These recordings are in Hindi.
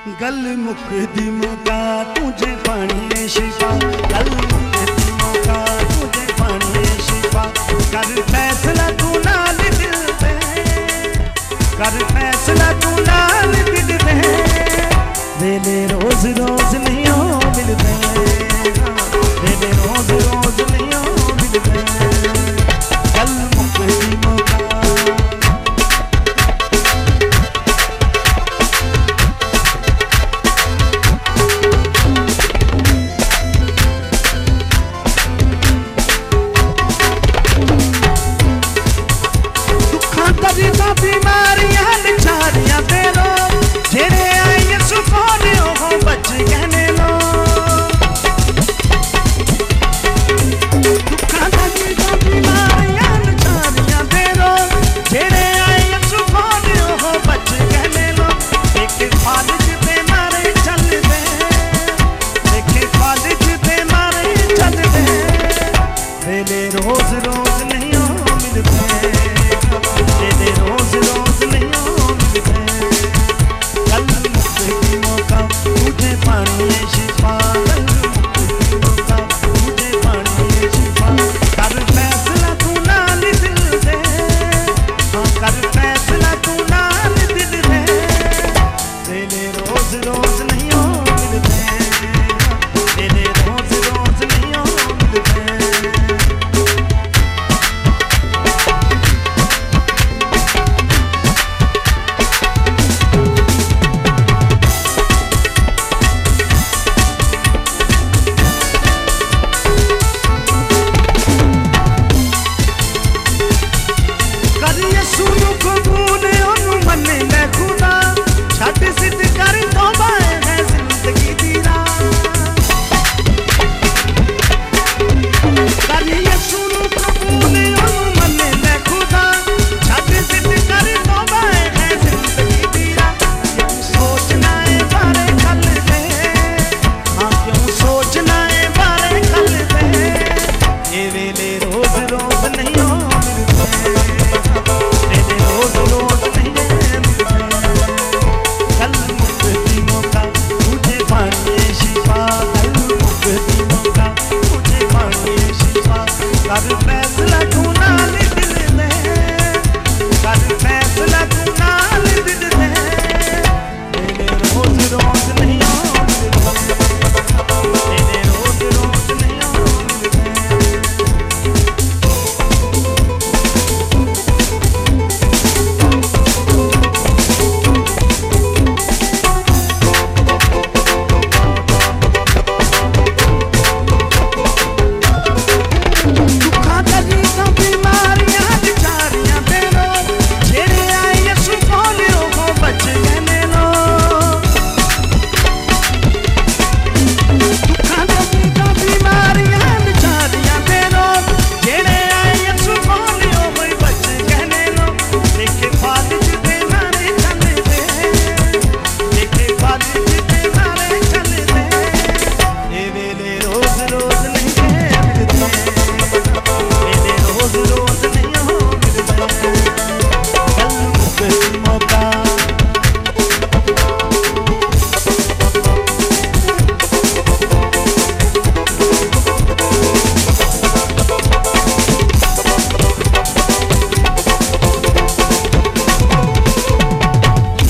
गल मुकदी मौका तुझे पानी शिफा, गल मुकदी मौका तुझे पानी शिफा। कर फैसला तू नाल दिल दे, कर फैसला तू नाल दिल दे। वेले रोज रोज नहीं हो मिलते, वेले रोज रोज नहीं हो मिलते। गल मुकदी मौका बीमारियां बेचारियां दे लो, जेड़े आए सुखोने हो बच कहने लो। दुखा बीमारियां बेचारियां दे लो, जेड़े आए सुखोने हो बच कहने लो। देखे फालिज दे मारे चल दे, देखे फालिज दे मारे चल दे। वेले रोज रोज नहीं हो मिलते, रोज रोज नहीं हो मिलते। गल मुकदी मौका तुझे पानी शिफा, गल मुकदी मौका तुझे पानी शिफा। कर फैसला तू नाल दिल दे, हाँ कर फैसला तू नाल दिल दे। वेले रोज रोज नहीं हो मिलते, वेले रोज रोज नहीं हो मिलते। कर फैसला तू नाल दिल दे, कर फैसला तू नाल दिल दे। वेले रोज रोज नहीं हो मिलते, वेले रोज रोज नहीं हो मिलते।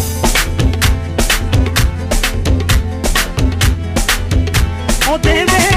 ओ देवे